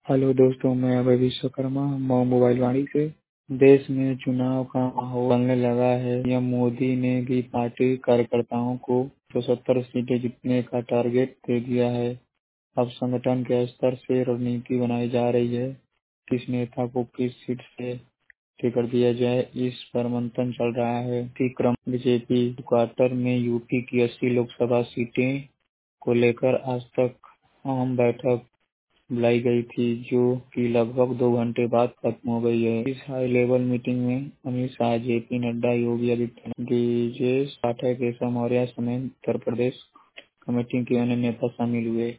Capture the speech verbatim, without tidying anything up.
Hello दोस्तों, मैं Abhay Vishwakarma Mau mobile Vani से। देश में चुनाव का माहौल बनने लगा है। पीएम मोदी ने भी पार्टी कार्यकर्ताओं को पचहत्तर सीटें जीतने का टारगेट दे दिया है। अब संगठन के स्तर से रणनीति बनाई जा रही है। किस नेता को किस सीट से टिकट दिया जाए, इस पर मंथन चल रहा है। इसी क्रम बीजेपी क्वार्टर में यूपी की अस्सी लोकसभा सीटें को लेकर आज तक अहम बैठक बुलाई गई थी, जो कि लगभग दो घंटे बाद खत्म हो गई है। इस हाई लेवल मीटिंग में अमित शाह, जेपी नड्डा, योगी आदित्यनाथ, ब्रजेश पाठक, केशव मौर्य समेत उत्तर प्रदेश कमेटी के अन्य नेता शामिल हुए।